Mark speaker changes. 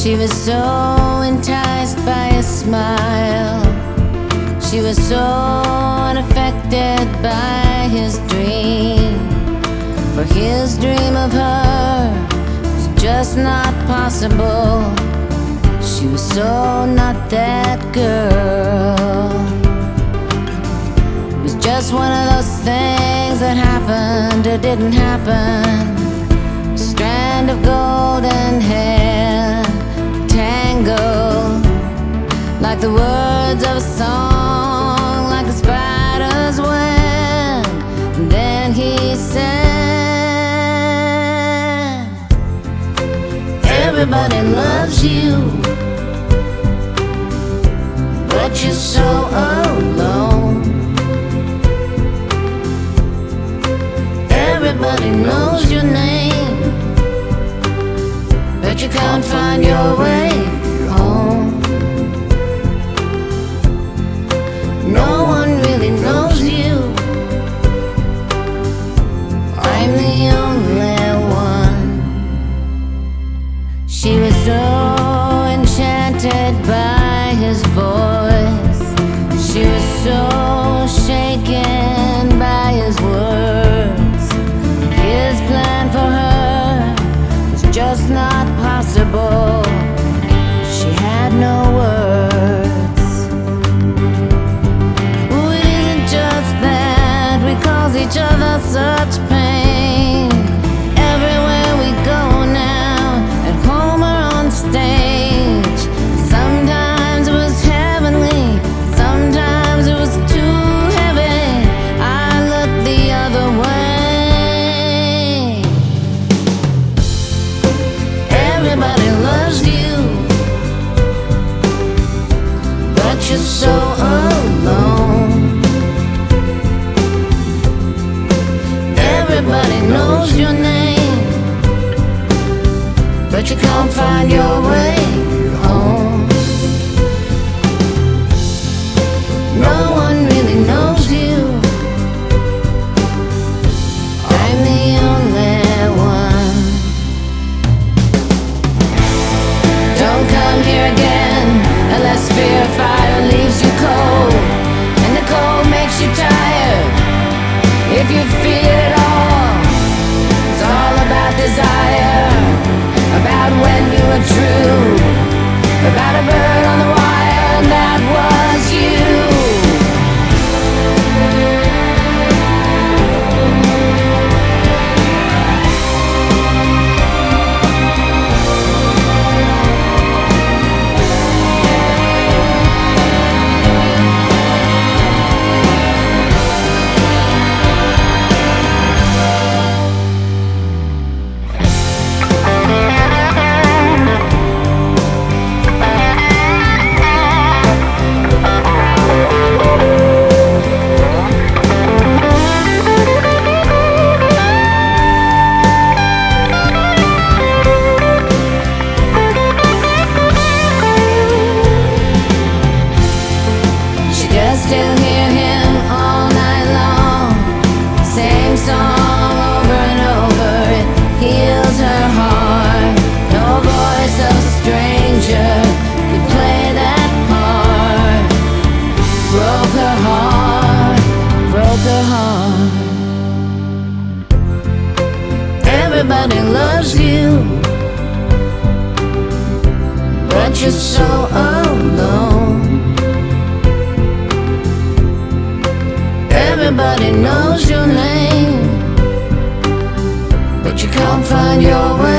Speaker 1: She was so enticed by his smile. She was so unaffected by his dream. For his dream of her was just not possible. She was so not that girl. It was just one of those things that happened or didn't happen. A strand of golden hair tangled like the words of a song, like a spider's web. And then he said, everybody loves you, but you're so alone. Everybody knows your name, but you can't find your way home. No one really knows you. I'm the only one. She was so enchanted by his voice. She was so shaken by his words. His plan for her was just not possible. She had no words. Oh, it isn't just that we cause each other such pain. Everywhere we go now, at home or on stage. Sometimes it was heavenly, sometimes it was too heavy. I looked the other way. Everybody loves you, but you're so alone. Everybody knows your name, but you can't find your way home. No one really knows you. I'm the only one. Don't come here again unless fear fire leaves you cold, and the cold makes you tired. If you feel it all, it's all about desire, about when you were true, about a bird on the wire, and that was you. Still hear him all night long, same song over and over. It heals her heart. No voice of a stranger could play that part. Broke her heart, broke her heart. Everybody loves you, but you're so alone. Everybody knows your name, but you can't find your way